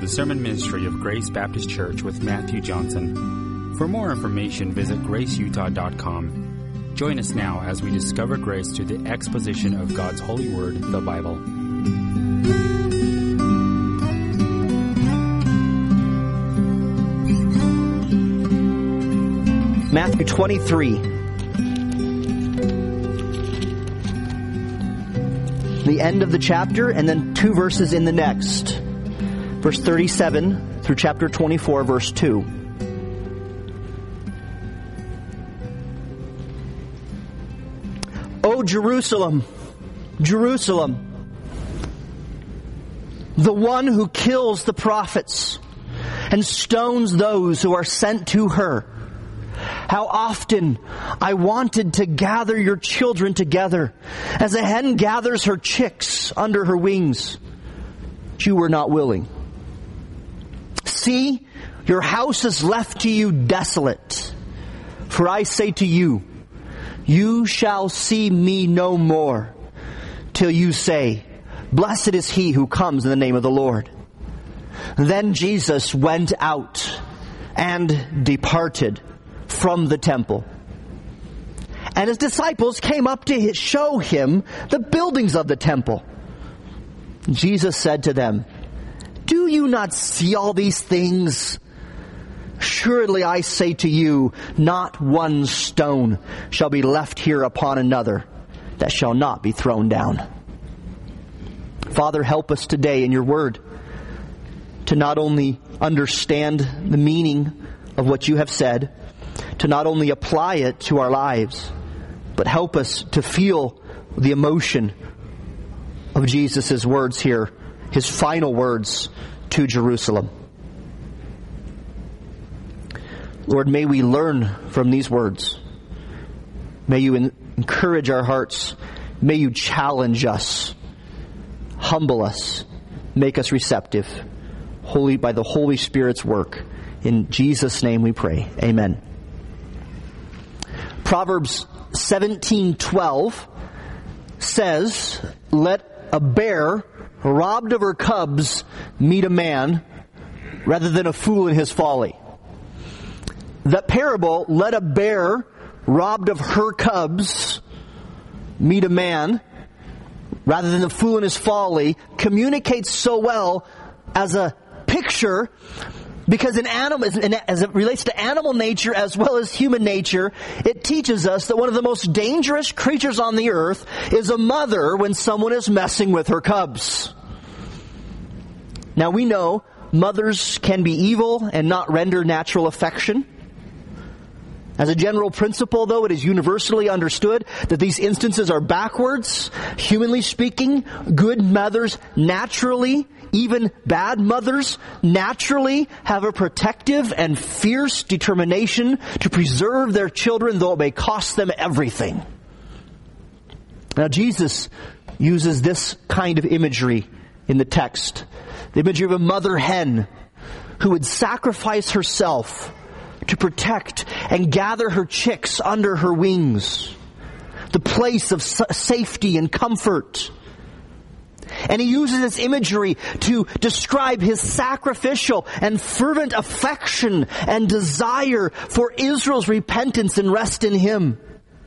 the sermon ministry of Grace Baptist Church with Matthew Johnson. For more information, visit graceutah.com. Join us now as we discover grace through the exposition of God's holy word, the Bible. Matthew 23. The end of the chapter, and then 2 verses in the next. Verse 37 through chapter 24, verse 2. O Jerusalem, Jerusalem, the one who kills the prophets and stones those who are sent to her. How often I wanted to gather your children together as a hen gathers her chicks under her wings, but you were not willing. See, your house is left to you desolate. For I say to you, you shall see me no more till you say, blessed is he who comes in the name of the Lord. Then Jesus went out and departed from the temple. And his disciples came up to show him the buildings of the temple. Jesus said to them, do you not see all these things? Surely I say to you, not one stone shall be left here upon another that shall not be thrown down. Father, help us today in your word to not only understand the meaning of what you have said, to not only apply it to our lives, but help us to feel the emotion of Jesus' words here, his final words to Jerusalem. Lord, may we learn from these words. May you encourage our hearts. May you challenge us, humble us, make us receptive, by the Holy Spirit's work. In Jesus' name we pray. Amen. Proverbs 17:12 says, let a bear robbed of her cubs meet a man rather than a fool in his folly. That parable, let a bear robbed of her cubs meet a man rather than a fool in his folly, communicates so well as a picture, because as it relates to animal nature as well as human nature, it teaches us that one of the most dangerous creatures on the earth is a mother when someone is messing with her cubs. Now we know mothers can be evil and not render natural affection. As a general principle, though, it is universally understood that these instances are backwards. Humanly speaking, good mothers naturally, even bad mothers, naturally have a protective and fierce determination to preserve their children, though it may cost them everything. Now, Jesus uses this kind of imagery in the text. The imagery of a mother hen who would sacrifice herself to protect and gather her chicks under her wings, the place of safety and comfort. And he uses this imagery to describe his sacrificial and fervent affection and desire for Israel's repentance and rest in him.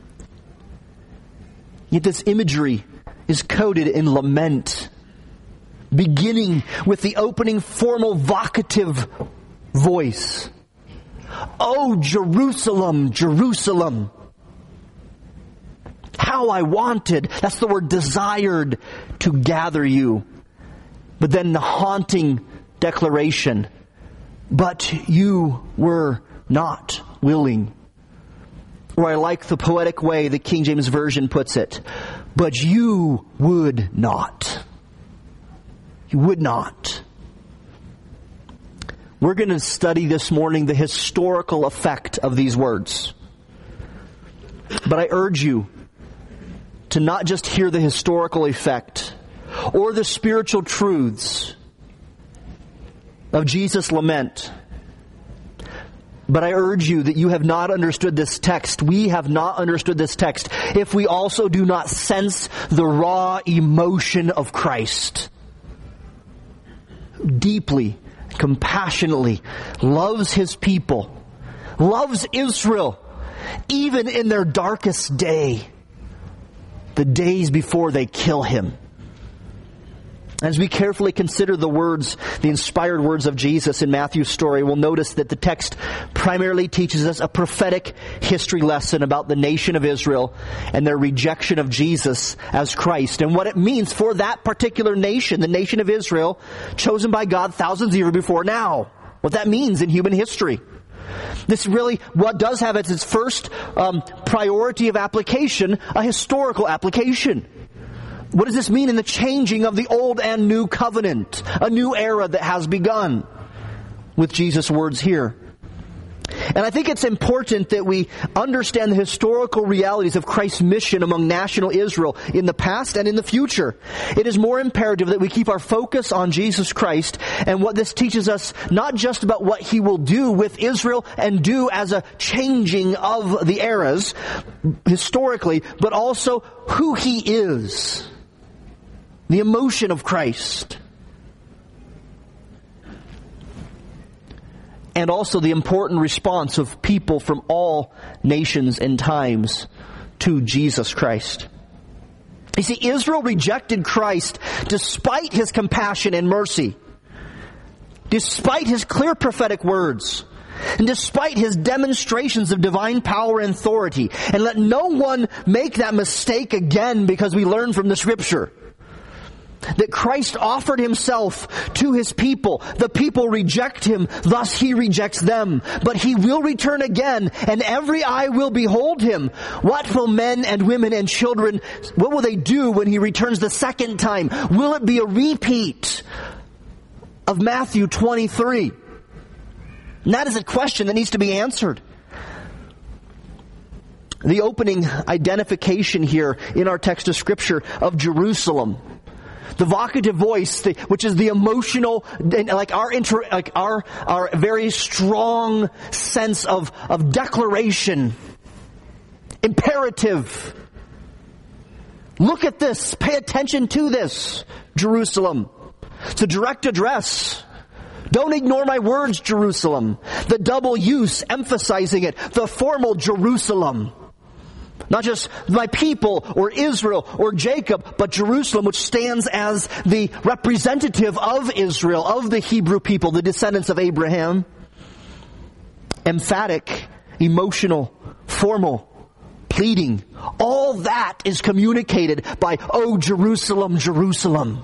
Yet this imagery is coded in lament, beginning with the opening formal vocative voice. Oh, Jerusalem, Jerusalem, how I wanted, that's the word desired, to gather you. But then the haunting declaration, but you were not willing. Or I like the poetic way the King James Version puts it, but you would not. You would not. We're going to study this morning the historical effect of these words. But I urge you to not just hear the historical effect or the spiritual truths of Jesus' lament, but I urge you that you have not understood this text. We have not understood this text if we also do not sense the raw emotion of Christ. Deeply compassionately loves his people, loves Israel, even in their darkest day, the days before they kill him. As we carefully consider the words, the inspired words of Jesus in Matthew's story, we'll notice that the text primarily teaches us a prophetic history lesson about the nation of Israel and their rejection of Jesus as Christ, and what it means for that particular nation, the nation of Israel, chosen by God thousands of years before now. What that means in human history. This really, what does have its first priority of application, a historical application. What does this mean in the changing of the old and new covenant? A new era that has begun with Jesus' words here. And I think it's important that we understand the historical realities of Christ's mission among national Israel in the past and in the future. It is more imperative that we keep our focus on Jesus Christ and what this teaches us, not just about what He will do with Israel and do as a changing of the eras historically, but also who He is. The emotion of Christ. And also the important response of people from all nations and times to Jesus Christ. You see, Israel rejected Christ despite His compassion and mercy, despite His clear prophetic words, and despite His demonstrations of divine power and authority. And let no one make that mistake again, because we learn from the Scripture that Christ offered Himself to His people. The people reject Him, thus He rejects them. But He will return again, and every eye will behold Him. What will men and women and children, what will they do when He returns the second time? Will it be a repeat of Matthew 23? And that is a question that needs to be answered. The opening identification here in our text of Scripture of Jerusalem, the vocative voice, which is the emotional, like our very strong sense of declaration, imperative. Look at this. Pay attention to this, Jerusalem. It's a direct address. Don't ignore my words, Jerusalem. The double use, emphasizing it. The formal Jerusalem. Not just my people or Israel or Jacob, but Jerusalem, which stands as the representative of Israel, of the Hebrew people, the descendants of Abraham. Emphatic, emotional, formal, pleading. All that is communicated by, "O Jerusalem, Jerusalem."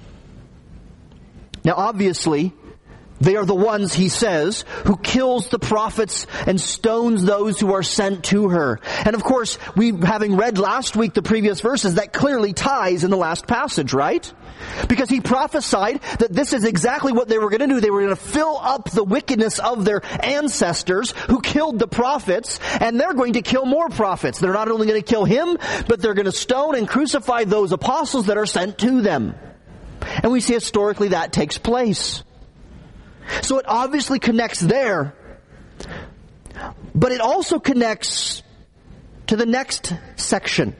Now obviously, they are the ones, he says, who kills the prophets and stones those who are sent to her. And of course, having read last week the previous verses, that clearly ties in the last passage, right? Because he prophesied that this is exactly what they were going to do. They were going to fill up the wickedness of their ancestors who killed the prophets, and they're going to kill more prophets. They're not only going to kill him, but they're going to stone and crucify those apostles that are sent to them. And we see historically that takes place. So it obviously connects there, but it also connects to the next section.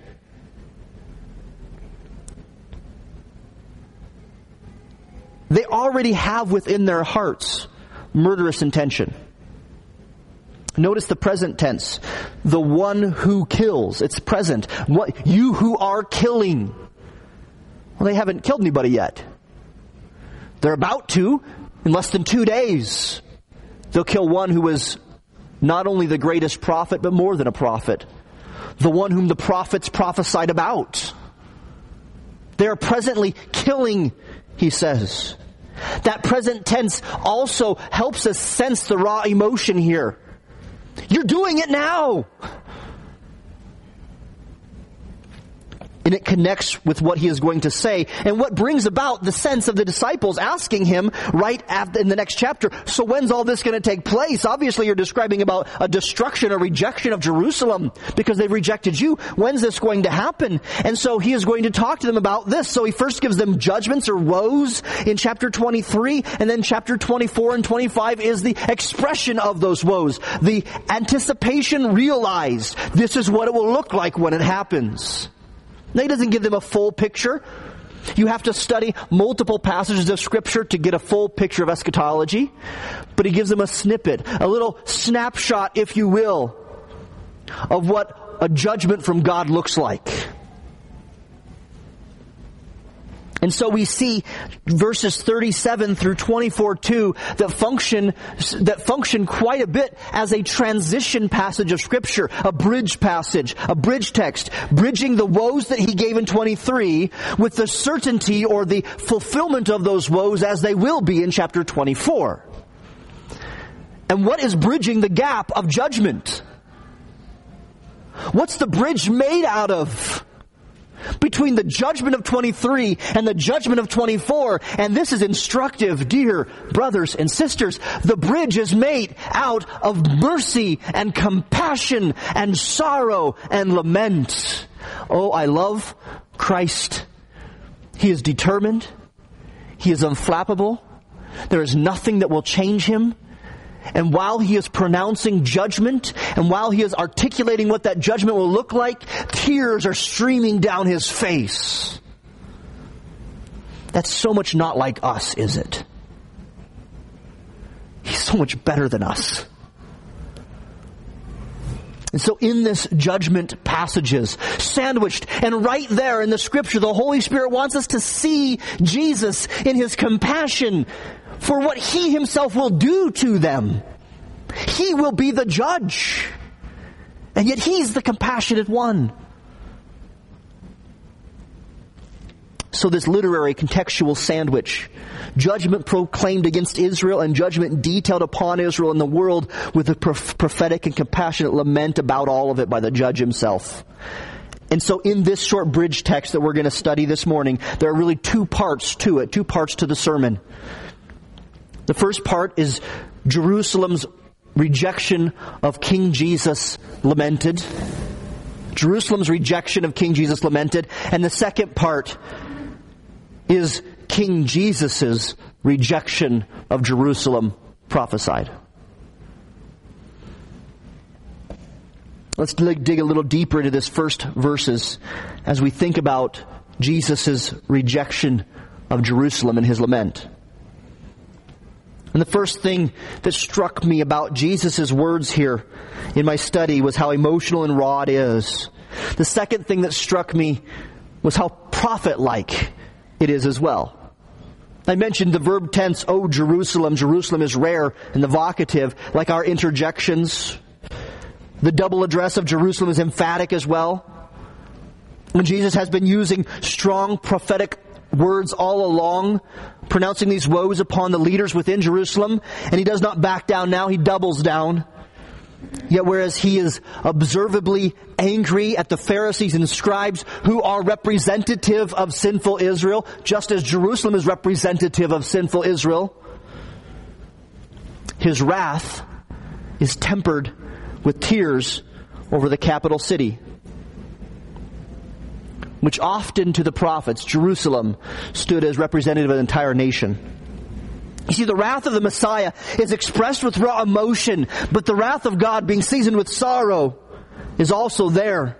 They already have within their hearts murderous intention. Notice the present tense. The one who kills. It's present. What, you who are killing. Well, they haven't killed anybody yet. They're about to. In less than 2 days, they'll kill one who was not only the greatest prophet, but more than a prophet. The one whom the prophets prophesied about. They are presently killing, he says. That present tense also helps us sense the raw emotion here. You're doing it now. And it connects with what he is going to say. And what brings about the sense of the disciples asking him right after in the next chapter, so when's all this going to take place? Obviously you're describing about a destruction, a rejection of Jerusalem because they've rejected you. When's this going to happen? And so he is going to talk to them about this. So he first gives them judgments or woes in chapter 23, and then chapter 24 and 25 is the expression of those woes. The anticipation realized. This is what it will look like when it happens. Now, he doesn't give them a full picture. He You have to study multiple passages of Scripture to get a full picture of eschatology. But he gives them a snippet, a little snapshot, if you will, of what a judgment from God looks like. And so we see verses 37 through 24:2 that function quite a bit as a transition passage of Scripture, a bridge passage, a bridge text, bridging the woes that he gave in 23 with the certainty or the fulfillment of those woes as they will be in chapter 24. And what is bridging the gap of judgment? What's the bridge made out of? Between the judgment of 23 and the judgment of 24. And this is instructive, dear brothers and sisters. The bridge is made out of mercy and compassion and sorrow and lament. Oh, I love Christ. He is determined. He is unflappable. There is nothing that will change him. And while he is pronouncing judgment, and while he is articulating what that judgment will look like, tears are streaming down his face. That's so much not like us, is it? He's so much better than us. And so in this judgment passages, sandwiched and right there in the Scripture, the Holy Spirit wants us to see Jesus in his compassion for what he himself will do to them. He will be the judge. And yet he's the compassionate one. So this literary contextual sandwich, judgment proclaimed against Israel and judgment detailed upon Israel and the world with a prophetic and compassionate lament about all of it by the judge himself. And so in this short bridge text that we're going to study this morning, there are really two parts to it, two parts to the sermon. The first part is Jerusalem's rejection of King Jesus lamented. Jerusalem's rejection of King Jesus lamented. And the second part is King Jesus' rejection of Jerusalem prophesied. Let's dig a little deeper into this first verses as we think about Jesus' rejection of Jerusalem and his lament. And the first thing that struck me about Jesus' words here in my study was how emotional and raw it is. The second thing that struck me was how prophet-like it is as well. I mentioned the verb tense, O Jerusalem. Jerusalem is rare in the vocative, like our interjections. The double address of Jerusalem is emphatic as well. And Jesus has been using strong prophetic words all along, pronouncing these woes upon the leaders within Jerusalem, and he does not back down now, he doubles down. Yet whereas he is observably angry at the Pharisees and scribes who are representative of sinful Israel, just as Jerusalem is representative of sinful Israel, his wrath is tempered with tears over the capital city, which often to the prophets, Jerusalem, stood as representative of the entire nation. You see, the wrath of the Messiah is expressed with raw emotion, but the wrath of God, being seasoned with sorrow, is also there.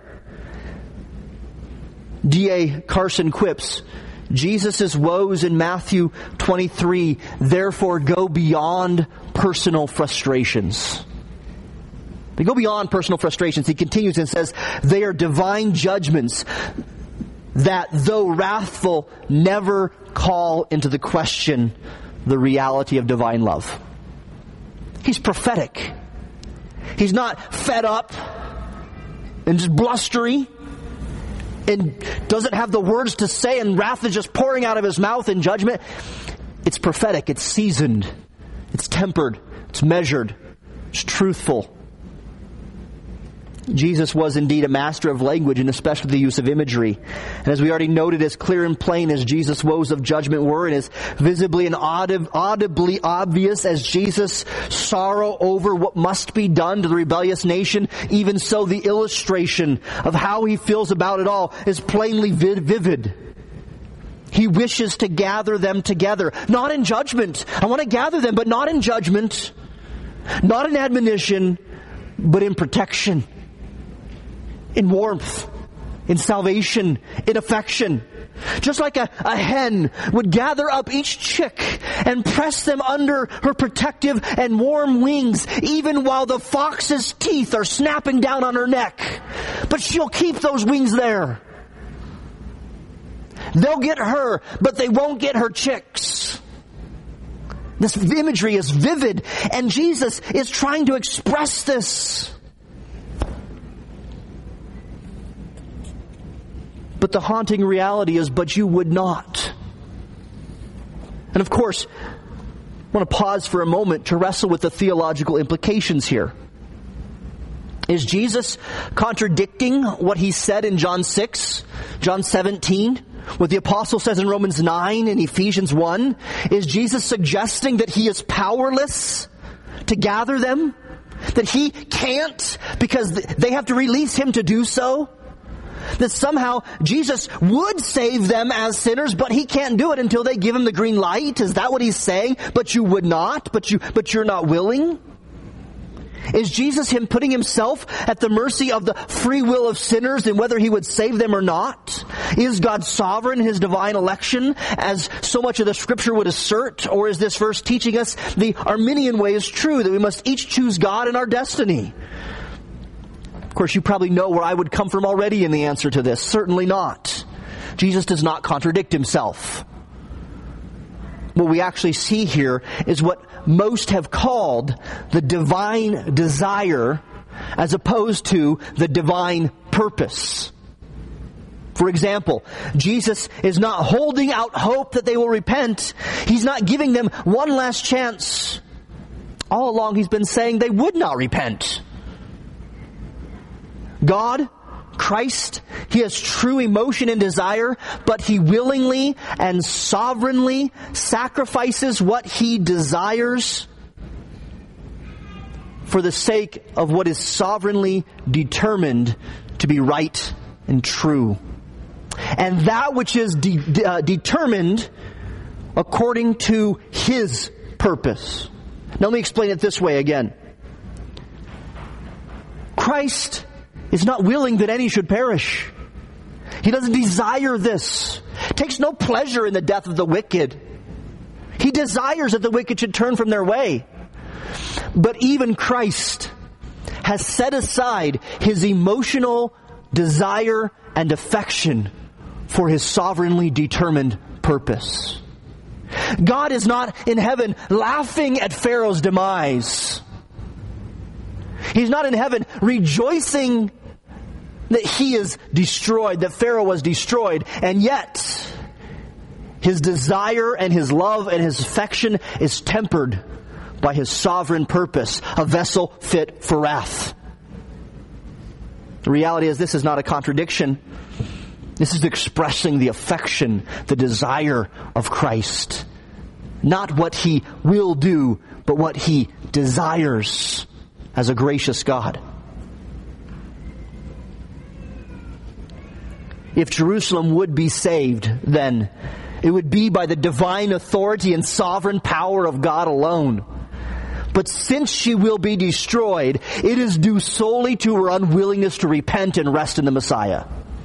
D.A. Carson quips, Jesus' woes in Matthew 23 therefore go beyond personal frustrations. They go beyond personal frustrations. He continues and says, they are divine judgments that, though wrathful, never call into the question the reality of divine love. He's prophetic. He's not fed up and just blustery and doesn't have the words to say and wrath is just pouring out of his mouth in judgment. It's prophetic. It's seasoned. It's tempered. It's measured. It's truthful. Jesus was indeed a master of language, and especially the use of imagery. And as we already noted, as clear and plain as Jesus' woes of judgment were, and as visibly and audibly obvious as Jesus' sorrow over what must be done to the rebellious nation, even so the illustration of how he feels about it all is plainly vivid. He wishes to gather them together, not in judgment. I want to gather them, but not in judgment, not in admonition, but in protection, in warmth, in salvation, in affection. Just like a hen would gather up each chick and press them under her protective and warm wings, even while the fox's teeth are snapping down on her neck. But she'll keep those wings there. They'll get her, but they won't get her chicks. This imagery is vivid, and Jesus is trying to express this. But the haunting reality is, but you would not. And of course, I want to pause for a moment to wrestle with the theological implications here. Is Jesus contradicting what he said in John 6, John 17, what the apostle says in Romans 9 and Ephesians 1? Is Jesus suggesting that he is powerless to gather them? That he can't because they have to release him to do so? That somehow Jesus would save them as sinners, but he can't do it until they give him the green light? Is that what he's saying? But you would not? But you're not willing? Is Jesus him putting himself at the mercy of the free will of sinners and whether he would save them or not? Is God sovereign in his divine election, as so much of the scripture would assert? Or is this verse teaching us the Arminian way is true, that we must each choose God in our destiny? Of course, you probably know where I would come from already in the answer to this. Certainly not. Jesus does not contradict himself. What we actually see here is what most have called the divine desire as opposed to the divine purpose. For example, Jesus is not holding out hope that they will repent. He's not giving them one last chance. All along he's been saying they would not repent. God, Christ, he has true emotion and desire, but he willingly and sovereignly sacrifices what he desires for the sake of what is sovereignly determined to be right and true. And that which is determined according to his purpose. Now let me explain it this way again. Christ is not willing that any should perish. He doesn't desire this. Takes no pleasure in the death of the wicked. He desires that the wicked should turn from their way. But even Christ has set aside his emotional desire and affection for his sovereignly determined purpose. God is not in heaven laughing at Pharaoh's demise. He's not in heaven rejoicing that he is destroyed, that Pharaoh was destroyed, and yet his desire and his love and his affection is tempered by his sovereign purpose, a vessel fit for wrath. The reality is this is not a contradiction. This is expressing the affection, the desire of Christ. Not what he will do, but what he desires as a gracious God. If Jerusalem would be saved, then it would be by the divine authority and sovereign power of God alone. But since she will be destroyed, it is due solely to her unwillingness to repent and rest in the Messiah.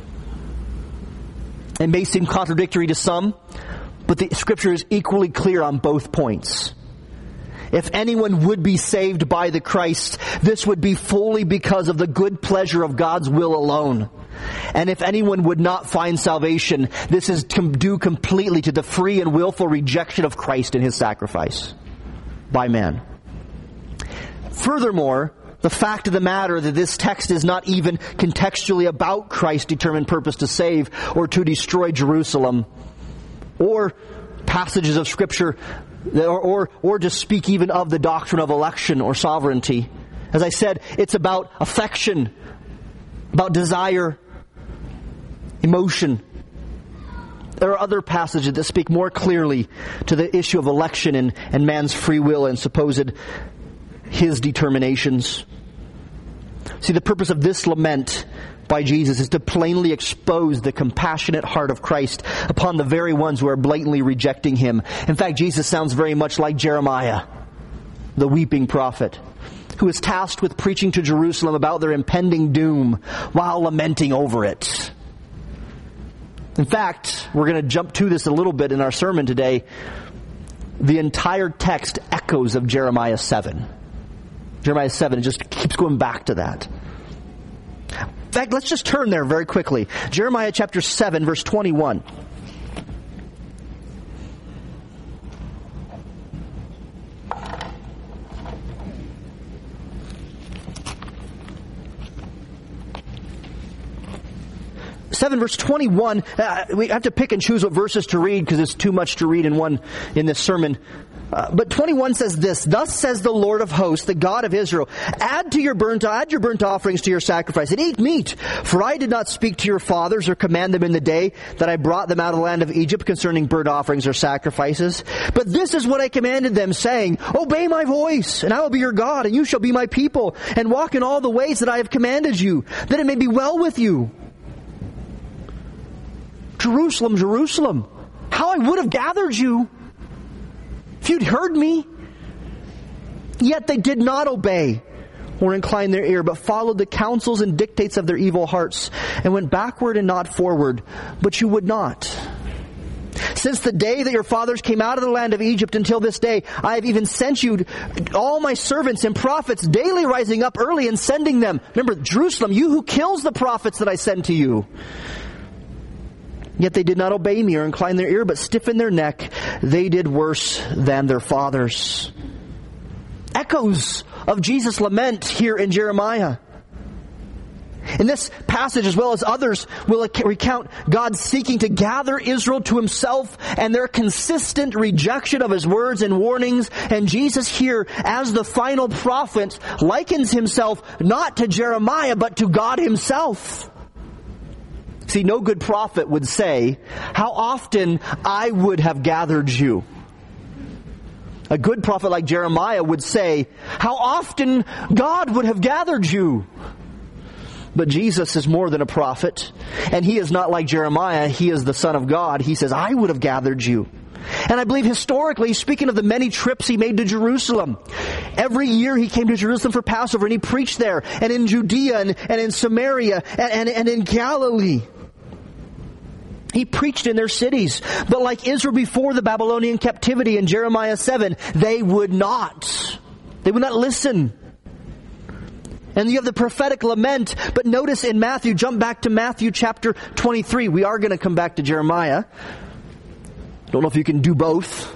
It may seem contradictory to some, but the scripture is equally clear on both points. If anyone would be saved by the Christ, this would be fully because of the good pleasure of God's will alone. And if anyone would not find salvation, this is due completely to the free and willful rejection of Christ and his sacrifice by man. Furthermore, the fact of the matter that this text is not even contextually about Christ's determined purpose to save or to destroy Jerusalem, or passages of Scripture, or to speak even of the doctrine of election or sovereignty. As I said, it's about affection, about desire, emotion. There are other passages that speak more clearly to the issue of election and man's free will and supposed his determinations. See, the purpose of this lament by Jesus is to plainly expose the compassionate heart of Christ upon the very ones who are blatantly rejecting him. In fact, Jesus sounds very much like Jeremiah, the weeping prophet, who is tasked with preaching to Jerusalem about their impending doom while lamenting over it. In fact, we're going to jump to this a little bit in our sermon today. The entire text echoes of Jeremiah 7. Jeremiah 7, it just keeps going back to that. In fact, let's just turn there very quickly. Jeremiah chapter 7, verse 21. Verse 21, we have to pick and choose what verses to read because it's too much to read in this sermon. But 21 says this, "Thus says the Lord of hosts, the God of Israel, add your burnt offerings to your sacrifice, and eat meat. For I did not speak to your fathers or command them in the day that I brought them out of the land of Egypt concerning burnt offerings or sacrifices. But this is what I commanded them, saying, Obey my voice, and I will be your God, and you shall be my people, and walk in all the ways that I have commanded you, that it may be well with you. Jerusalem, Jerusalem, how I would have gathered you if you'd heard me. Yet they did not obey or incline their ear, but followed the counsels and dictates of their evil hearts, and went backward and not forward. But you would not. Since the day that your fathers came out of the land of Egypt until this day, I have even sent you all my servants and prophets, daily rising up early and sending them." Remember, Jerusalem, you who kills the prophets that I send to you. "Yet they did not obey me or incline their ear, but stiffened their neck. They did worse than their fathers." Echoes of Jesus' lament here in Jeremiah. In this passage, as well as others, will recount God seeking to gather Israel to himself and their consistent rejection of his words and warnings. And Jesus here, as the final prophet, likens himself not to Jeremiah, but to God himself. See, no good prophet would say, "How often I would have gathered you." A good prophet like Jeremiah would say, "How often God would have gathered you." But Jesus is more than a prophet, and he is not like Jeremiah. He is the Son of God. He says, "I would have gathered you." And I believe historically, speaking of the many trips he made to Jerusalem, every year he came to Jerusalem for Passover, and he preached there, and in Judea, and in Samaria, and in Galilee. He preached in their cities. But like Israel before the Babylonian captivity in Jeremiah 7, they would not. They would not listen. And you have the prophetic lament. But notice in Matthew, jump back to Matthew chapter 23. We are going to come back to Jeremiah. Don't know if you can do both.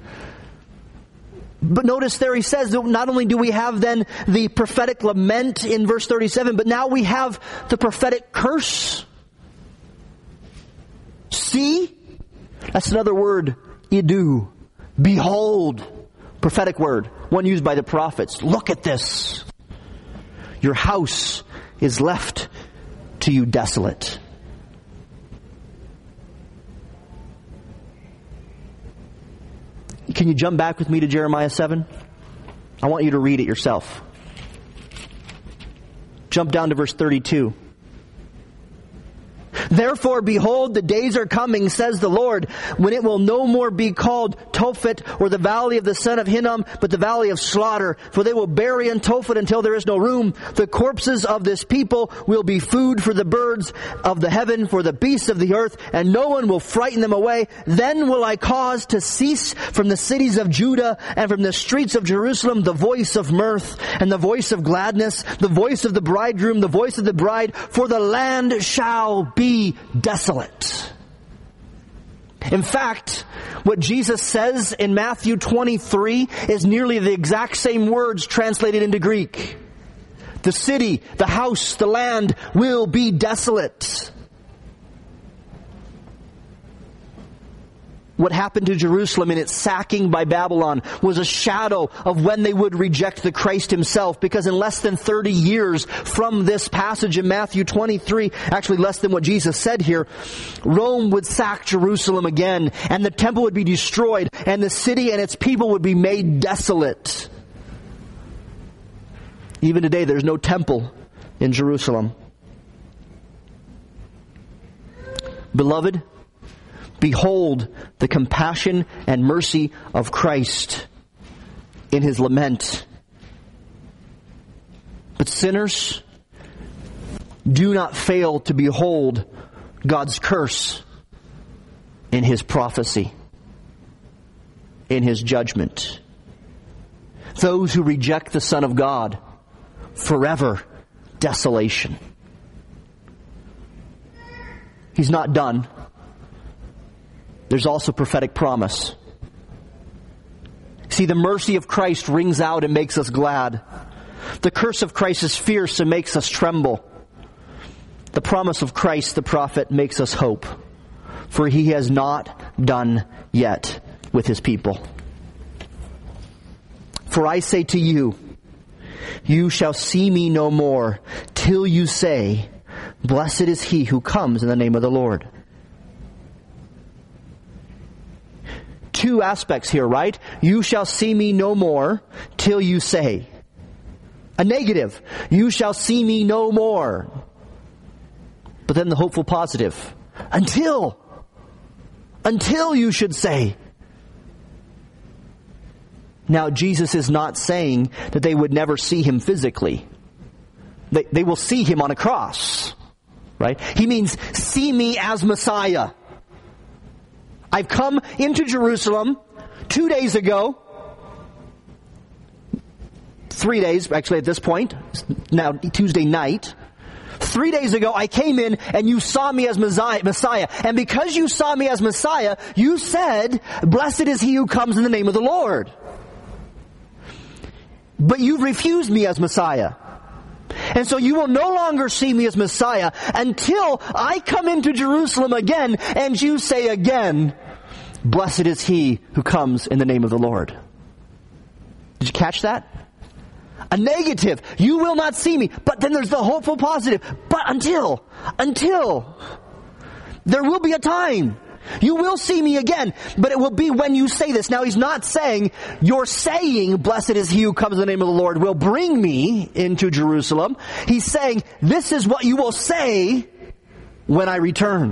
But notice there he says that not only do we have then the prophetic lament in verse 37, but now we have the prophetic curse. See? That's another word, idu. Behold. Prophetic word. One used by the prophets. Look at this. Your house is left to you desolate. Can you jump back with me to Jeremiah 7? I want you to read it yourself. Jump down to verse 32. "Therefore, behold, the days are coming, says the Lord, when it will no more be called Tophet or the valley of the son of Hinnom, but the valley of slaughter. For they will bury in Tophet until there is no room. The corpses of this people will be food for the birds of the heaven, for the beasts of the earth, and no one will frighten them away. Then will I cause to cease from the cities of Judah and from the streets of Jerusalem the voice of mirth and the voice of gladness, the voice of the bridegroom, the voice of the bride, for the land shall be desolate." In fact, what Jesus says in Matthew 23 is nearly the exact same words translated into Greek. The city, the house, the land will be desolate. What happened to Jerusalem in its sacking by Babylon was a shadow of when they would reject the Christ himself, because in less than 30 years from this passage in Matthew 23, actually less than what Jesus said here, Rome would sack Jerusalem again, and the temple would be destroyed, and the city and its people would be made desolate. Even today, there's no temple in Jerusalem. Beloved, behold the compassion and mercy of Christ in his lament. But sinners, do not fail to behold God's curse in His prophecy, in His judgment. Those who reject the Son of God, forever desolation. He's not done. There's also prophetic promise. See, the mercy of Christ rings out and makes us glad. The curse of Christ is fierce and makes us tremble. The promise of Christ, the prophet, makes us hope. For He has not done yet with His people. For I say to you, you shall see me no more till you say, blessed is he who comes in the name of the Lord. Two aspects here, right? You shall see me no more till you say. A negative. You shall see me no more. But then the hopeful positive. Until you should say. Now, Jesus is not saying that they would never see Him physically. They will see Him on a cross. Right? He means, see me as Messiah. I've come into Jerusalem 2 days ago. 3 days, actually at this point. Now, Tuesday night. 3 days ago, I came in and you saw me as Messiah. And because you saw me as Messiah, you said, blessed is he who comes in the name of the Lord. But you refused me as Messiah. And so you will no longer see me as Messiah until I come into Jerusalem again and you say again, blessed is he who comes in the name of the Lord. Did you catch that? A negative. You will not see me. But then there's the hopeful positive. But until there will be a time. You will see me again, but it will be when you say this. Now, He's not saying you're saying, blessed is he who comes in the name of the Lord will bring me into Jerusalem. He's saying, this is what you will say when I return.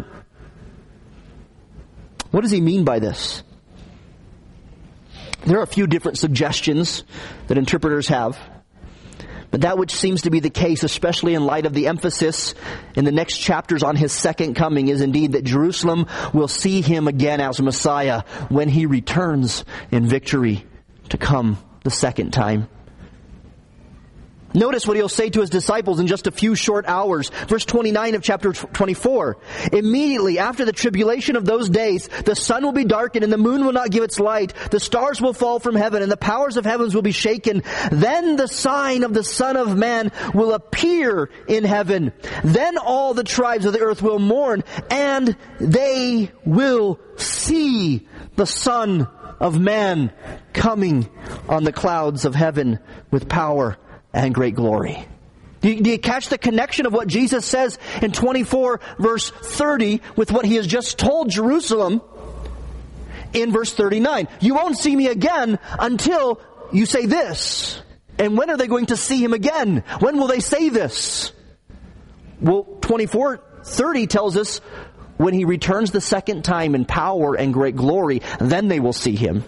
What does He mean by this? There are a few different suggestions that interpreters have. But that which seems to be the case, especially in light of the emphasis in the next chapters on His second coming, is indeed that Jerusalem will see Him again as Messiah when He returns in victory to come the second time. Notice what He'll say to His disciples in just a few short hours. Verse 29 of chapter 24. Immediately after the tribulation of those days, the sun will be darkened and the moon will not give its light. The stars will fall from heaven and the powers of heavens will be shaken. Then the sign of the Son of Man will appear in heaven. Then all the tribes of the earth will mourn and they will see the Son of Man coming on the clouds of heaven with power and great glory. Do you catch the connection of what Jesus says in 24 verse 30 with what He has just told Jerusalem in verse 39? You won't see me again until you say this. And when are they going to see Him again? When will they say this? Well, 24:30 tells us when He returns the second time in power and great glory, then they will see Him.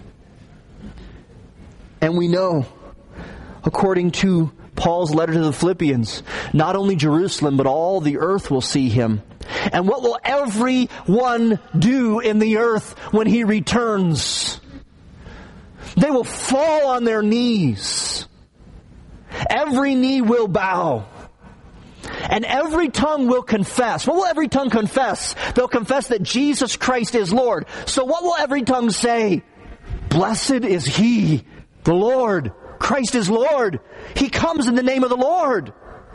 And we know, according to Paul's letter to the Philippians, not only Jerusalem, but all the earth will see Him. And what will everyone do in the earth when He returns? They will fall on their knees. Every knee will bow. And every tongue will confess. What will every tongue confess? They'll confess that Jesus Christ is Lord. So what will every tongue say? Blessed is He, the Lord. Christ is Lord. He comes in the name of the Lord.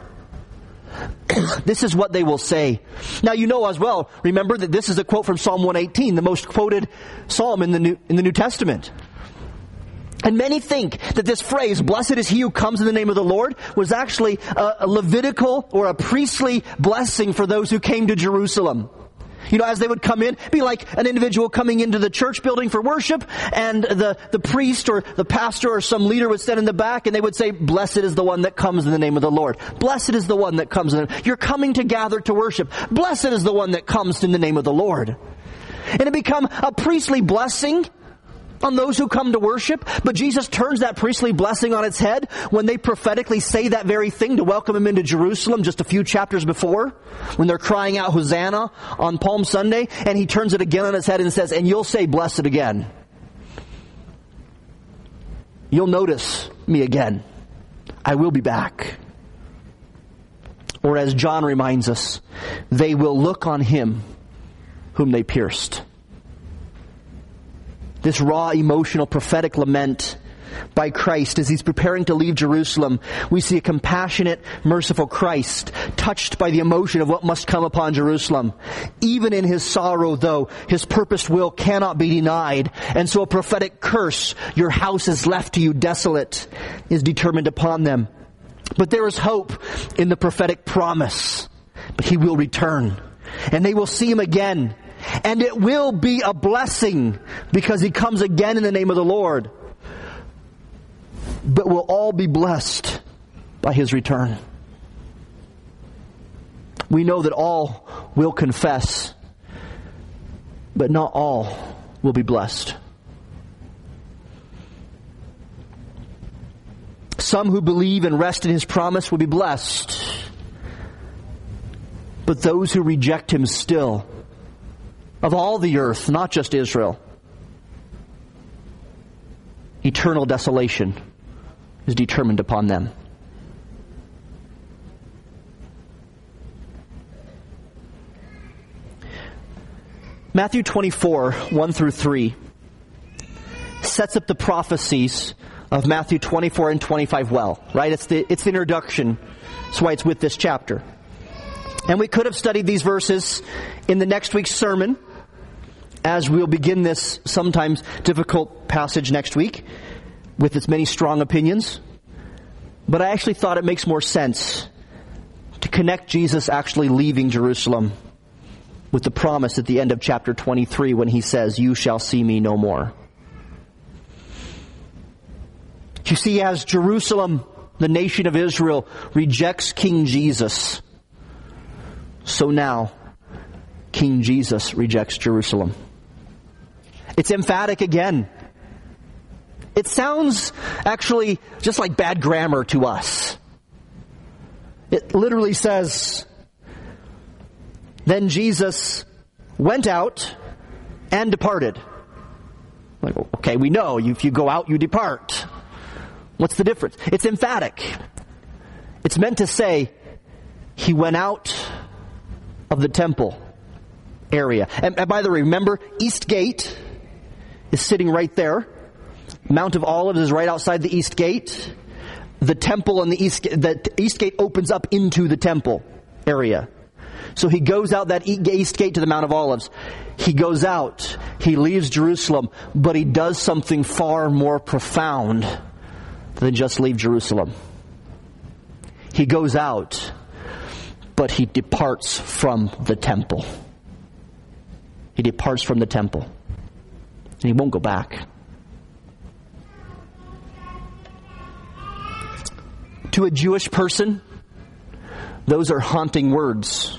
This is what they will say. Now you know as well, remember that this is a quote from Psalm 118, the most quoted psalm in the New Testament. And many think that this phrase, blessed is he who comes in the name of the Lord, was actually a Levitical or a priestly blessing for those who came to Jerusalem. You know, as they would come in, be like an individual coming into the church building for worship, and the priest or the pastor or some leader would stand in the back and they would say, blessed is the one that comes in the name of the Lord. Blessed is the one that comes in. You're coming to gather to worship. Blessed is the one that comes in the name of the Lord. And it become a priestly blessing on those who come to worship. But Jesus turns that priestly blessing on its head when they prophetically say that very thing to welcome him into Jerusalem just a few chapters before, when they're crying out Hosanna on Palm Sunday, and he turns it again on its head and says, and you'll say blessed again. You'll notice me again. I will be back. Or as John reminds us, they will look on him whom they pierced. This raw, emotional, prophetic lament by Christ as he's preparing to leave Jerusalem, we see a compassionate, merciful Christ touched by the emotion of what must come upon Jerusalem. Even in his sorrow, though, his purposed will cannot be denied. And so a prophetic curse, your house is left to you desolate, is determined upon them. But there is hope in the prophetic promise. But he will return, and they will see him again. And it will be a blessing because he comes again in the name of the Lord. But we'll all be blessed by his return. We know that all will confess, but not all will be blessed. Some who believe and rest in his promise will be blessed. But those who reject him still, of all the earth, not just Israel, eternal desolation is determined upon them. Matthew 24, 1 through 3 sets up the prophecies of Matthew 24 and 25 well, right? It's the introduction. That's why it's with this chapter. And we could have studied these verses in the next week's sermon, as we'll begin this sometimes difficult passage next week with its many strong opinions. But I actually thought it makes more sense to connect Jesus actually leaving Jerusalem with the promise at the end of chapter 23 when he says, "You shall see me no more." You see, as Jerusalem, the nation of Israel, rejects King Jesus, so now King Jesus rejects Jerusalem. It's emphatic again. It sounds actually just like bad grammar to us. It literally says, "Then Jesus went out and departed." Like, okay, we know if you go out, you depart. What's the difference? It's emphatic. It's meant to say, he went out of the temple area. And by the way, remember, East Gate is sitting right there. Mount of Olives is right outside the East Gate. The temple and the East Gate opens up into the temple area. So he goes out that East Gate to the Mount of Olives. He goes out. He leaves Jerusalem, but he does something far more profound than just leave Jerusalem. He goes out, but he departs from the temple. He departs from the temple. And he won't go back. To a Jewish person, those are haunting words.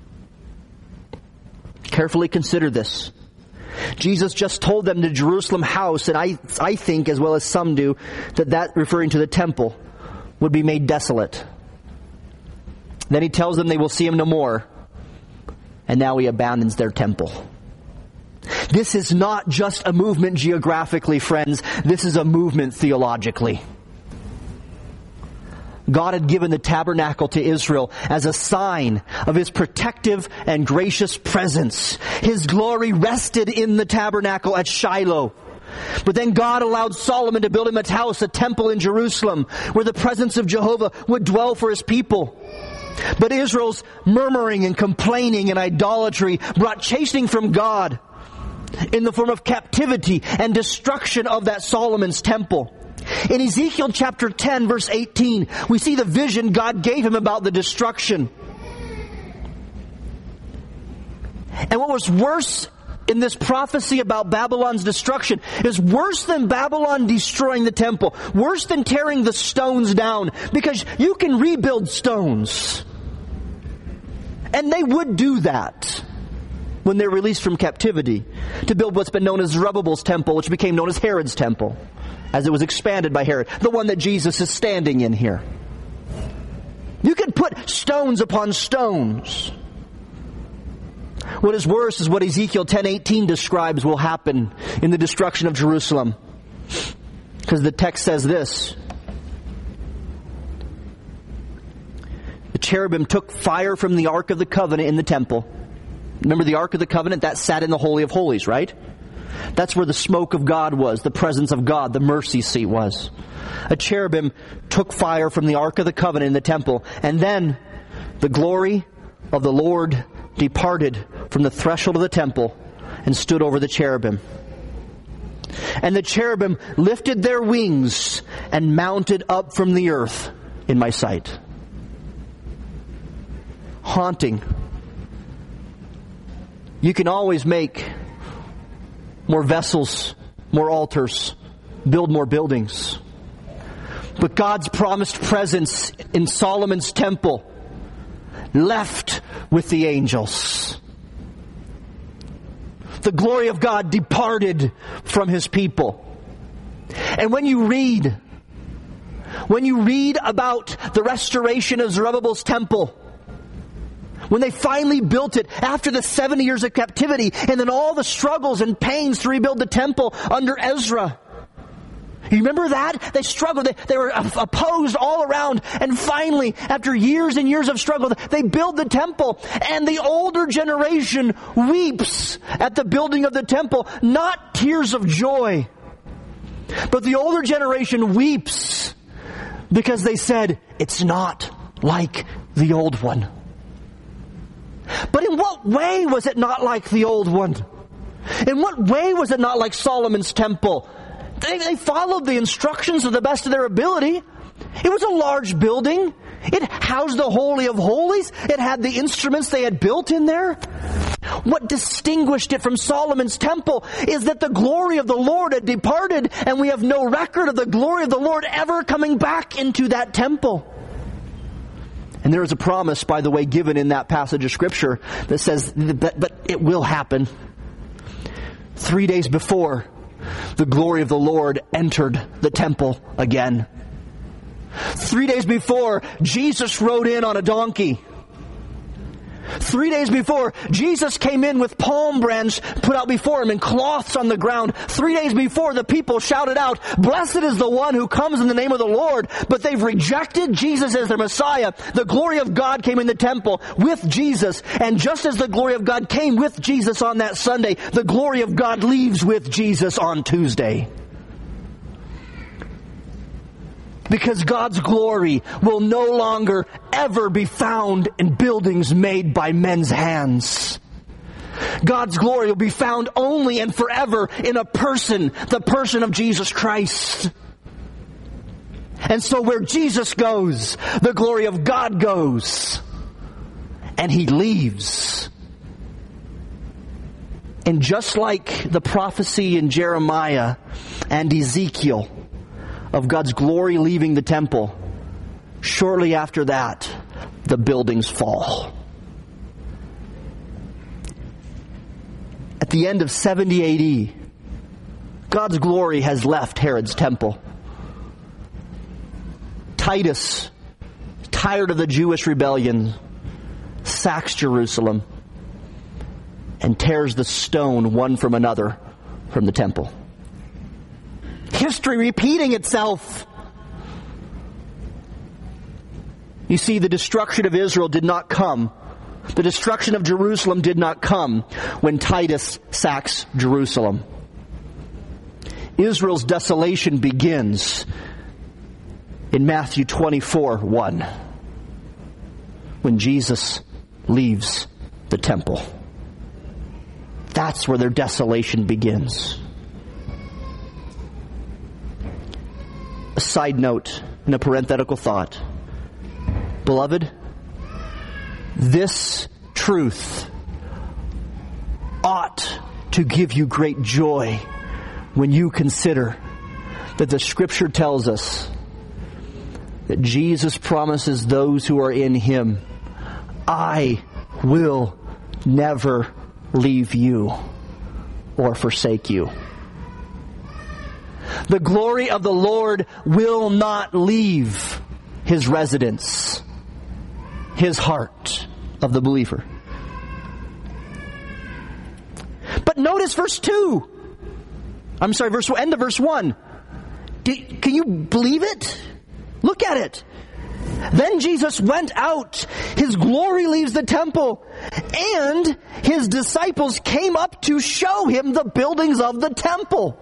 Carefully consider this. Jesus just told them the Jerusalem house, and I think, as well as some do, that referring to the temple, would be made desolate. Then he tells them they will see him no more. And now he abandons their temple. This is not just a movement geographically, friends. This is a movement theologically. God had given the tabernacle to Israel as a sign of his protective and gracious presence. His glory rested in the tabernacle at Shiloh. But then God allowed Solomon to build him a house, a temple in Jerusalem, where the presence of Jehovah would dwell for his people. But Israel's murmuring and complaining and idolatry brought chastening from God in the form of captivity and destruction of that Solomon's temple. In Ezekiel chapter 10, verse 18, we see the vision God gave him about the destruction. And what was worse in this prophecy about Babylon's destruction is worse than Babylon destroying the temple, worse than tearing the stones down, because you can rebuild stones. And they would do that. when they're released from captivity, to build what's been known as Zerubbabel's temple, which became known as Herod's temple, as it was expanded by Herod, the one that Jesus is standing in here. You could put stones upon stones. What is worse is what Ezekiel 10:18 describes will happen in the destruction of Jerusalem. Because the text says this: the cherubim took fire from the Ark of the Covenant in the temple. Remember the Ark of the Covenant? That sat in the Holy of Holies, right? That's where the smoke of God was, the presence of God, the mercy seat was. A cherubim took fire from the Ark of the Covenant in the temple, and then the glory of the Lord departed from the threshold of the temple and stood over the cherubim. And the cherubim lifted their wings and mounted up from the earth in my sight. Haunting. You can always make more vessels, more altars, build more buildings. But God's promised presence in Solomon's temple left with the angels. The glory of God departed from His people. And when you read about the restoration of Zerubbabel's temple, when they finally built it after the 70 years of captivity, and then all the struggles and pains to rebuild the temple under Ezra. You remember that? They struggled. They were opposed all around. And finally, after years and years of struggle, they build the temple. And the older generation weeps at the building of the temple. Not tears of joy. But the older generation weeps because they said, it's not like the old one. But in what way was it not like the old one? In what way was it not like Solomon's temple? They followed the instructions to the best of their ability. It was a large building. It housed the Holy of Holies. It had the instruments they had built in there. What distinguished it from Solomon's temple is that the glory of the Lord had departed, and we have no record of the glory of the Lord ever coming back into that temple. And there is a promise, by the way, given in that passage of Scripture that says, but it will happen. 3 days before, the glory of the Lord entered the temple again. 3 days before, Jesus rode in on a donkey. 3 days before, Jesus came in with palm branch put out before Him and cloths on the ground. 3 days before, the people shouted out, "Blessed is the one who comes in the name of the Lord." But they've rejected Jesus as their Messiah. The glory of God came in the temple with Jesus. And just as the glory of God came with Jesus on that Sunday, the glory of God leaves with Jesus on Tuesday. Because God's glory will no longer ever be found in buildings made by men's hands. God's glory will be found only and forever in a person, the person of Jesus Christ. And so where Jesus goes, the glory of God goes. And He leaves. And just like the prophecy in Jeremiah and Ezekiel of God's glory leaving the temple, shortly after that, the buildings fall. At the end of 70 AD, God's glory has left Herod's temple. Titus, tired of the Jewish rebellion, sacks Jerusalem and tears the stone one from another from the temple. History repeating itself. You see, the destruction of Israel did not come. The destruction of Jerusalem did not come when Titus sacks Jerusalem. Israel's desolation begins in Matthew 24:1, when Jesus leaves the temple. That's where their desolation begins. A side note and a parenthetical thought. Beloved, this truth ought to give you great joy when you consider that the Scripture tells us that Jesus promises those who are in Him, I will never leave you or forsake you. The glory of the Lord will not leave His residence, His heart of the believer. But notice verse 2. End of verse 1. Can you believe it? Look at it. Then Jesus went out. His glory leaves the temple. And His disciples came up to show Him the buildings of the temple.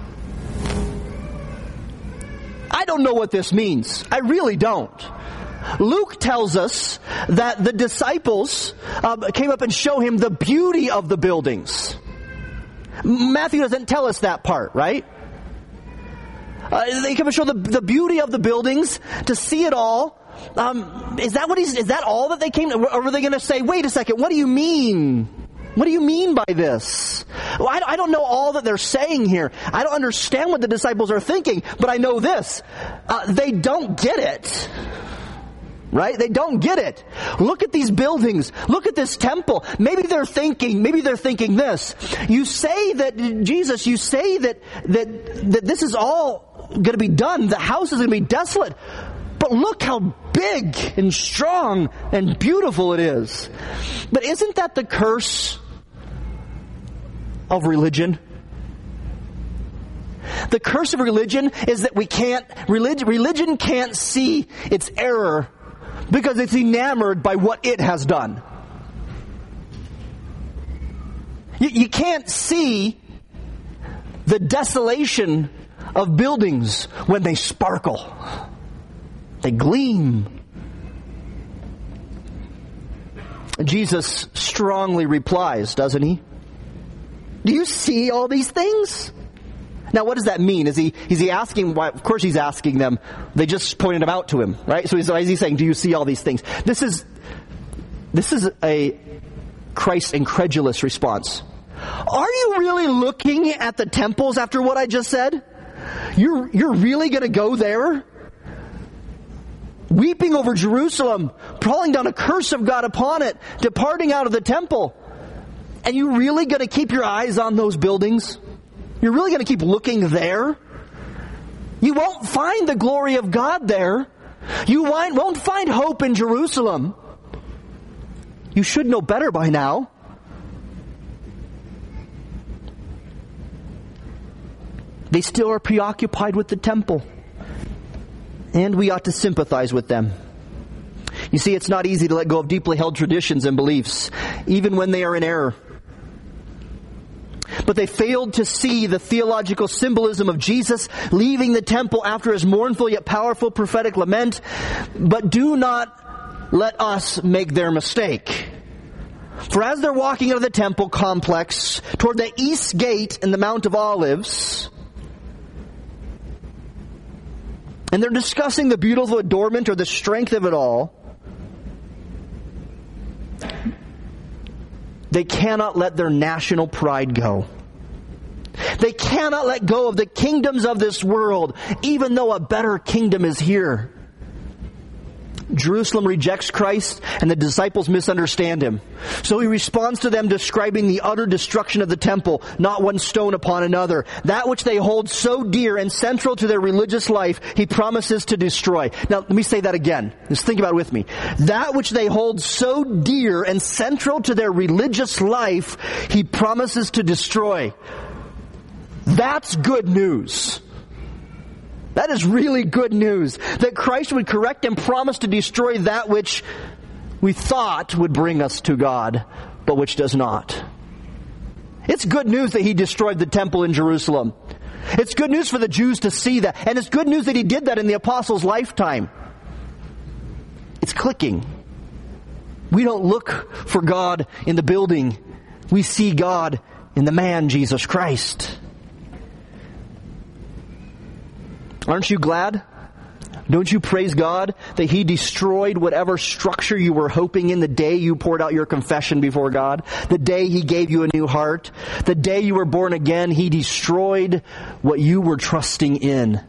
I don't know what this means. I really don't. Luke tells us that the disciples came up and show Him the beauty of the buildings. Matthew doesn't tell us that part, right? They come and show the beauty of the buildings, to see it all. Is that all that they came to? Or were they going to say, wait a second, what do you mean? What do you mean by this? Well, I don't know all that they're saying here. I don't understand what the disciples are thinking, but I know this. They don't get it. Right? They don't get it. Look at these buildings. Look at this temple. Maybe they're thinking this. You say that, Jesus, you say that this is all going to be done. The house is going to be desolate. But look how big and strong and beautiful it is. But isn't that the curse of religion? The curse of religion is that religion can't see its error because it's enamored by what it has done. You can't see the desolation of buildings when they sparkle. They gleam. Jesus strongly replies, doesn't He? Do you see all these things? Now, what does that mean? Is he asking? Why? Of course, He's asking them. They just pointed them out to Him, right? So he's saying, "Do you see all these things?" This is a Christ incredulous response. Are you really looking at the temples after what I just said? You're really going to go there? Weeping over Jerusalem, calling down a curse of God upon it, departing out of the temple. And you really going to keep your eyes on those buildings? You're really going to keep looking there? You won't find the glory of God there. You won't find hope in Jerusalem. You should know better by now. They still are preoccupied with the temple. And we ought to sympathize with them. You see, it's not easy to let go of deeply held traditions and beliefs, even when they are in error. But they failed to see the theological symbolism of Jesus leaving the temple after His mournful yet powerful prophetic lament. But do not let us make their mistake. For as they're walking out of the temple complex toward the east gate in the Mount of Olives, and they're discussing the beautiful adornment or the strength of it all, they cannot let their national pride go. They cannot let go of the kingdoms of this world, even though a better kingdom is here. Jerusalem rejects Christ, and the disciples misunderstand Him. So He responds to them describing the utter destruction of the temple, not one stone upon another. That which they hold so dear and central to their religious life, He promises to destroy. Now, let me say that again. Just think about it with me. That which they hold so dear and central to their religious life, He promises to destroy. That's good news. That is really good news. That Christ would correct and promise to destroy that which we thought would bring us to God, but which does not. It's good news that He destroyed the temple in Jerusalem. It's good news for the Jews to see that. And it's good news that He did that in the apostles' lifetime. It's clicking. We don't look for God in the building. We see God in the man, Jesus Christ. Aren't you glad? Don't you praise God that He destroyed whatever structure you were hoping in the day you poured out your confession before God? The day He gave you a new heart? The day you were born again, He destroyed what you were trusting in.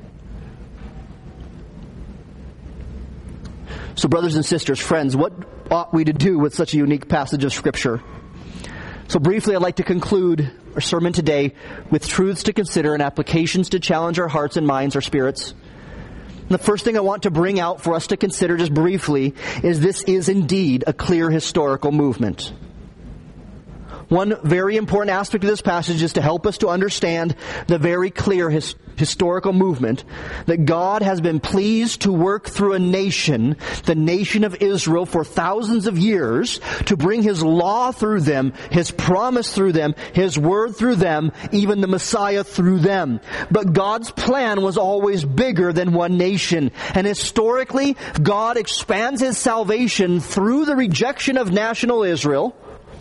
So brothers and sisters, friends, what ought we to do with such a unique passage of Scripture? So briefly, I'd like to conclude our sermon today with truths to consider and applications to challenge our hearts and minds, our spirits. And the first thing I want to bring out for us to consider just briefly is this is indeed a clear historical movement. One very important aspect of this passage is to help us to understand the very clear historical movement that God has been pleased to work through a nation, the nation of Israel, for thousands of years, to bring His law through them, His promise through them, His word through them, even the Messiah through them. But God's plan was always bigger than one nation. And historically, God expands His salvation through the rejection of national Israel.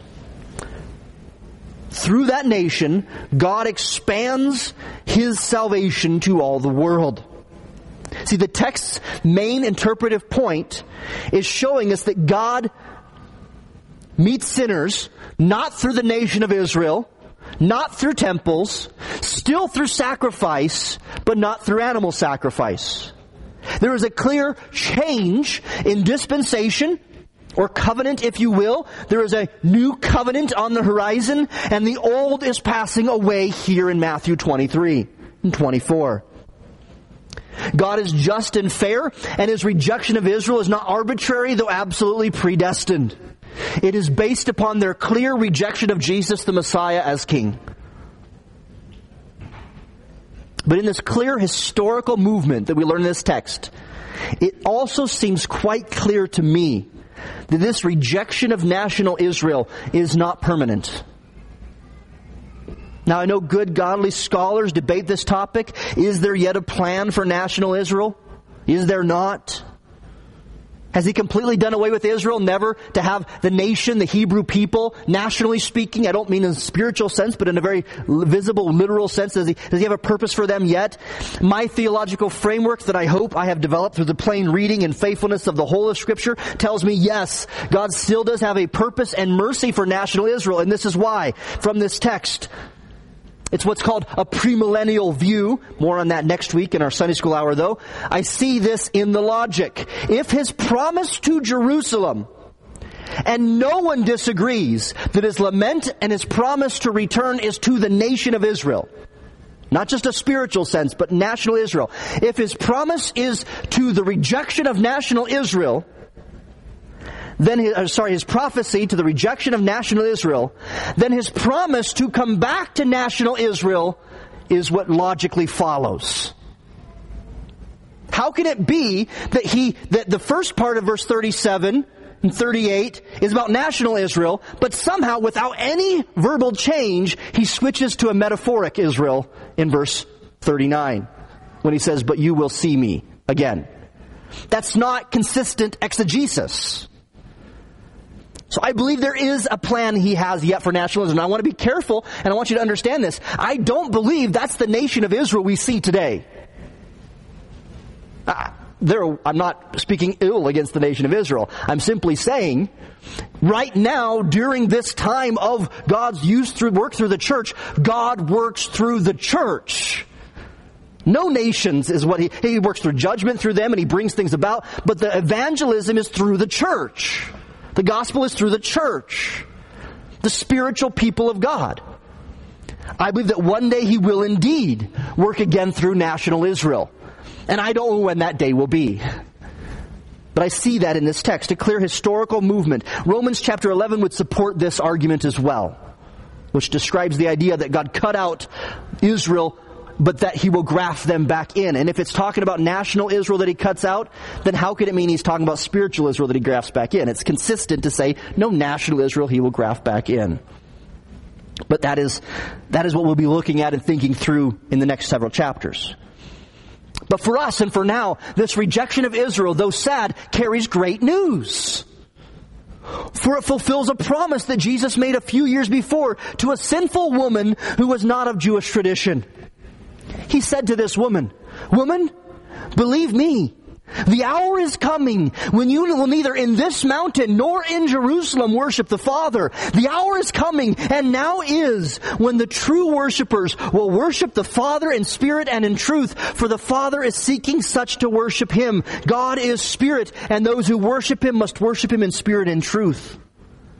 Through that nation, God expands His salvation to all the world. See, the text's main interpretive point is showing us that God meets sinners not through the nation of Israel, not through temples, still through sacrifice, but not through animal sacrifice. There is a clear change in dispensation, or covenant, if you will. There is a new covenant on the horizon, and the old is passing away here in Matthew 23 and 24. God is just and fair, and His rejection of Israel is not arbitrary, though absolutely predestined. It is based upon their clear rejection of Jesus the Messiah as King. But in this clear historical movement that we learn in this text, it also seems quite clear to me that this rejection of national Israel is not permanent. Now, I know good, godly scholars debate this topic. Is there yet a plan for national Israel? Is there not? Has He completely done away with Israel, never to have the nation, the Hebrew people, nationally speaking? I don't mean in a spiritual sense, but in a very visible, literal sense. Does he have a purpose for them yet? My theological framework that I hope I have developed through the plain reading and faithfulness of the whole of Scripture tells me, yes, God still does have a purpose and mercy for national Israel. And this is why, from this text, it's what's called a premillennial view. More on that next week in our Sunday school hour, though. I see this in the logic. If His promise to Jerusalem, and no one disagrees that His lament and His promise to return is to the nation of Israel, not just a spiritual sense, but national Israel. If His promise is to the rejection of national Israel, then His prophecy to the rejection of national Israel, then His promise to come back to national Israel is what logically follows. How can it be that the first part of verse 37 and 38 is about national Israel, but somehow without any verbal change, He switches to a metaphoric Israel in verse 39 when He says, "But you will see me again." That's not consistent exegesis. So I believe there is a plan He has yet for nationalism. And I want to be careful, and I want you to understand this. I don't believe that's the nation of Israel we see today. I'm not speaking ill against the nation of Israel. I'm simply saying, right now, during this time of God's work through the church, God works through the church. No nations is what He works through judgment through them, and He brings things about, but the evangelism is through the church. The gospel is through the church, the spiritual people of God. I believe that one day He will indeed work again through national Israel. And I don't know when that day will be. But I see that in this text, a clear historical movement. Romans chapter 11 would support this argument as well, which describes the idea that God cut out Israel, but that He will graft them back in. And if it's talking about national Israel that He cuts out, then how could it mean He's talking about spiritual Israel that He grafts back in? It's consistent to say, no, national Israel He will graft back in. But that is what we'll be looking at and thinking through in the next several chapters. But for us and for now, this rejection of Israel, though sad, carries great news. For it fulfills a promise that Jesus made a few years before to a sinful woman who was not of Jewish tradition. He said to this woman, "Woman, believe me, the hour is coming when you will neither in this mountain nor in Jerusalem worship the Father. The hour is coming, and now is, when the true worshipers will worship the Father in spirit and in truth, for the Father is seeking such to worship Him. God is spirit, and those who worship Him must worship Him in spirit and truth."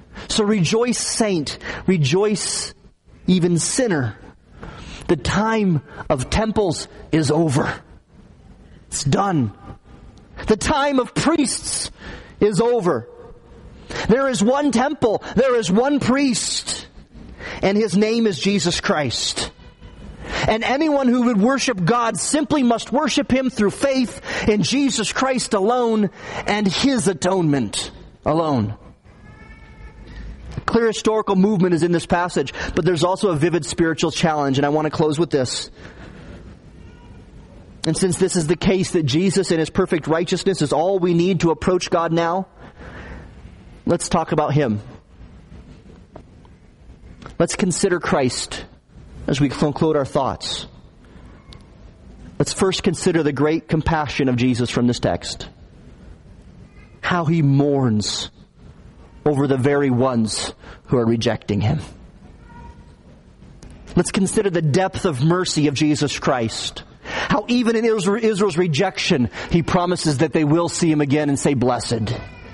So rejoice, saint. Rejoice, even sinner. The time of temples is over. It's done. The time of priests is over. There is one temple. There is one priest. And his name is Jesus Christ. And anyone who would worship God simply must worship him through faith in Jesus Christ alone and his atonement alone. Clear historical movement is in this passage, but there's also a vivid spiritual challenge, and I want to close with this. And since this is the case that Jesus in his perfect righteousness is all we need to approach God now, let's talk about him. Let's consider Christ as we conclude our thoughts. Let's first consider the great compassion of Jesus from this text. How he mourns over the very ones who are rejecting him. Let's consider the depth of mercy of Jesus Christ. How even in Israel's rejection, he promises that they will see him again and say, "Blessed."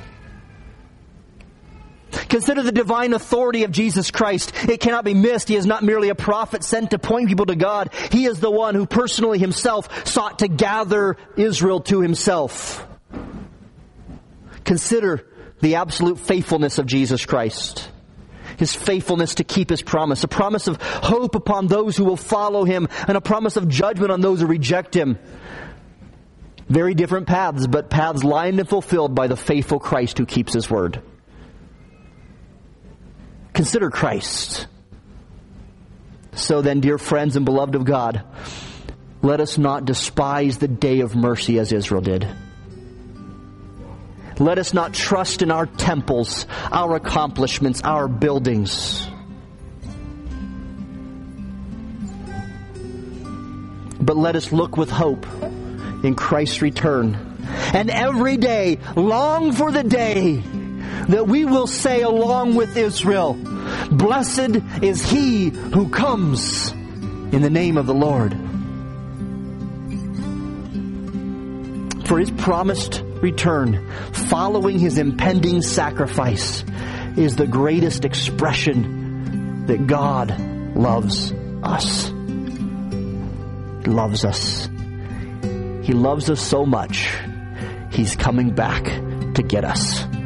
Consider the divine authority of Jesus Christ. It cannot be missed. He is not merely a prophet sent to point people to God. He is the one who personally himself sought to gather Israel to himself. Consider the absolute faithfulness of Jesus Christ. His faithfulness to keep his promise. A promise of hope upon those who will follow him, and a promise of judgment on those who reject him. Very different paths, but paths lined and fulfilled by the faithful Christ who keeps his word. Consider Christ. So then, dear friends and beloved of God, let us not despise the day of mercy as Israel did. Let us not trust in our temples, our accomplishments, our buildings. But let us look with hope in Christ's return. And every day, long for the day that we will say along with Israel, "Blessed is he who comes in the name of the Lord." For his promised return, following his impending sacrifice, is the greatest expression that God loves us. He loves us. He loves us so much, he's coming back to get us.